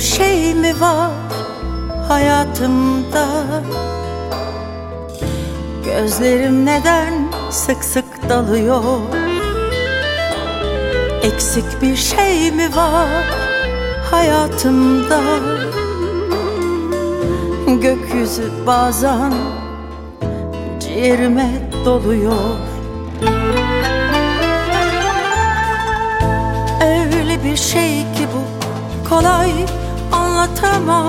şey mi var hayatımda? Gözlerim neden sık sık dalıyor? Eksik bir şey mi var hayatımda? Gökyüzü bazen ciğerime doluyor. Öyle bir şey ki bu, kolay anlatamam.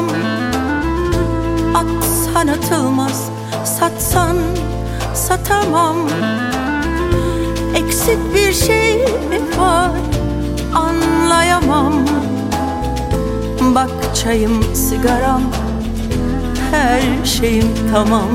Atsan atılmaz, satsan satamam. Eksik bir şey mi var anlayamam. Bak çayım, sigaram, her şeyim tamam.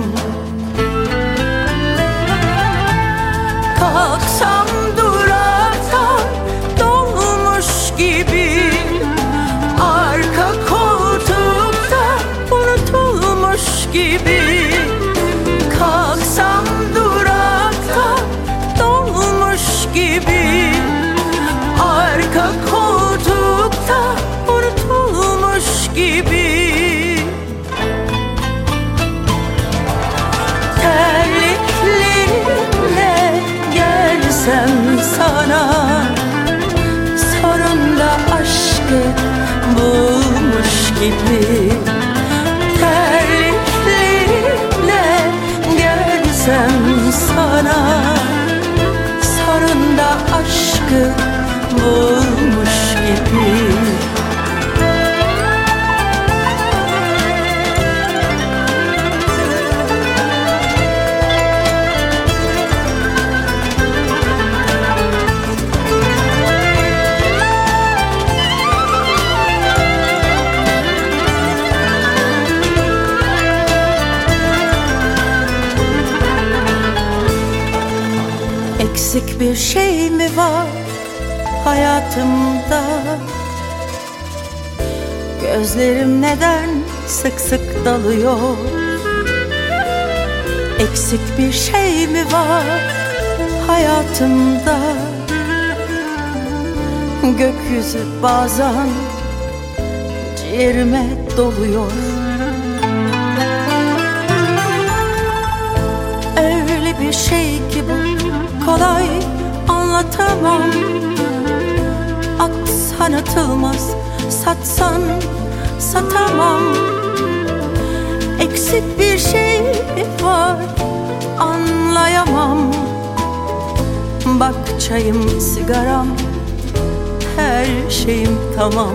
Kalksam duraktan dolmuş gibi, arka koltukta unutulmuş gibi. Kalksam duraktan dolmuş gibi, arka koltukta unutulmuş gibi. Terliklerimle gelsem sana, sonunda aşkı bulmuş gibi. Terliklerimle gelsem sana, sonunda aşkı bulmuş gibi. Eksik bir şey mi var hayatımda? Gözlerim neden sık sık dalıyor? Eksik bir şey mi var hayatımda? Gökyüzü bazen ciğerime doluyor. Öyle bir şey ki bu, kolay anlatamam. Atsan atılmaz, satsan satamam. Eksik bir şey mi var anlayamam. Bak çayım, sigaram, her şeyim tamam.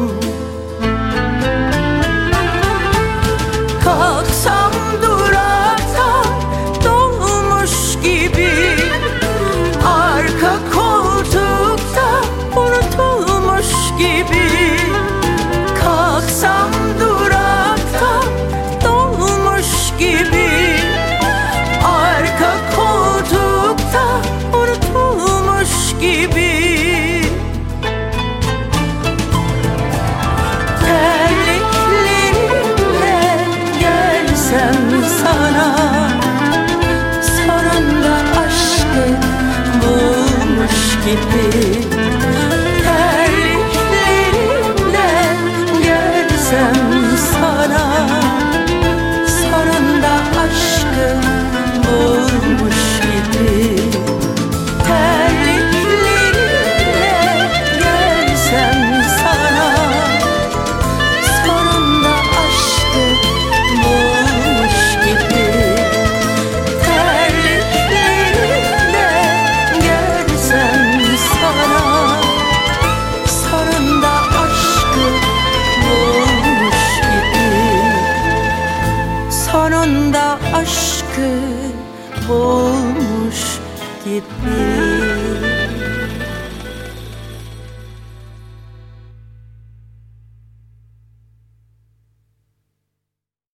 Kalksam duraktan dolmuş gibi, arka koltukta unutulmuş gibi. Kalksam durakta dolmuş gibi, arka koltukta unutulmuş gibi. Terliklerimle gelsem sana, sonunda aşkı bulmuş gibi. Terliklerimle gelsem sana, sonunda aşkı bulmuş gibi. Terliklerimle gelsem sana, sonunda aşkı bulmuş gibi. Terliklerimle gelsem sana, sonunda aşkı bulmuş gibi. Sonunda aşkı bulmuş gibi.